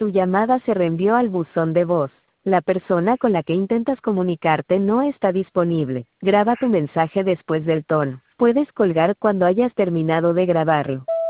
Tu llamada se reenvió al buzón de voz. La persona con la que intentas comunicarte no está disponible. Graba tu mensaje después del tono. Puedes colgar cuando hayas terminado de grabarlo.